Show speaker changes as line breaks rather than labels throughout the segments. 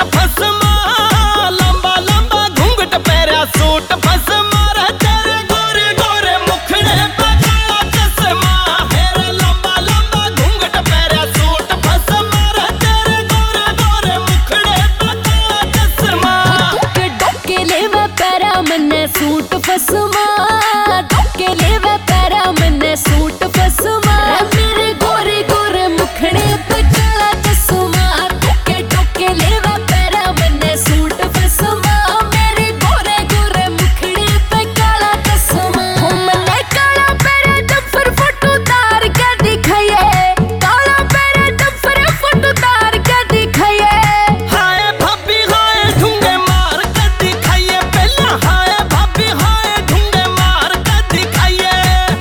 फसमा, लंबा लंबा घूंघट पैरा सूट फसमा रे तेरे गोरे गोरे मुखड़े पे काला चश्मा। हेरे लंबा लंबा घूंघट पैरा सूट फसमा रे तेरे गोरे गोरे मुखड़े पे काला चश्मा।
डोके डोके लेवे पैरा मन्ने सूट फसमा, डोके लेवे पैरा मन्ने सूट फसमा। मेरे गोरे गोरे मुखड़े पे काला चश्मा, डोके डोके लेवे पैरा मन्ने सूट फसमा। मेरे गोरे गोरे मुखड़े पे काला चश्मा। हो मन्ने काला पैरा डफर फोटो तार के दिखाइए, काला पैरा डफर फोटो तार के दिखाइए।
हाय भाभी हाय ढूंढे मार के दिखाइए, पहला हाय भाभी हाय ढूंढे मार के दिखाइए।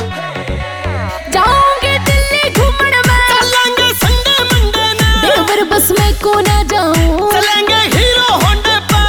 जाऊंगे दिल्ली घूमने में,
चलेंगे संडे मंडे ने,
देवर बस में को ना जाऊं।
चलेंगे हीरो होंडे पे।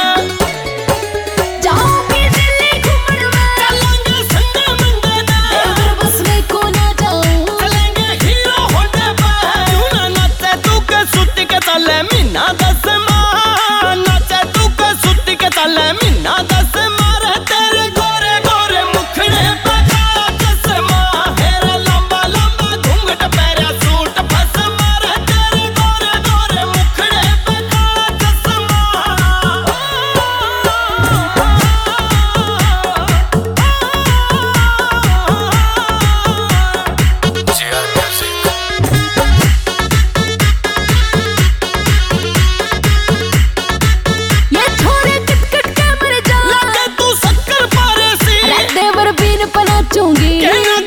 जाऊंगी दिल्ली घूमने में,
चलेंगे संडे मंडे ने,
देवर बस में को ना जाऊं।
चलेंगे हीरो होंडे पे। क्यों ना नाचे तू के सुती के चले मीना दसमा, नाचे तू के सुती के चले मीना दसमा रे तेरे गोरे गोरे मुखड़े पे काला चश्मा। हेरे लंबा लंबा घूंघट पैरा सूट फसमा रे तेरे गोरे गोरे मुखड़े पे काला चश्मा।
ये छोरे कट के मर जा,
लगे तू शक्कर पारे सी,
अरे देवर बीन पर नाचूंगी।
कहना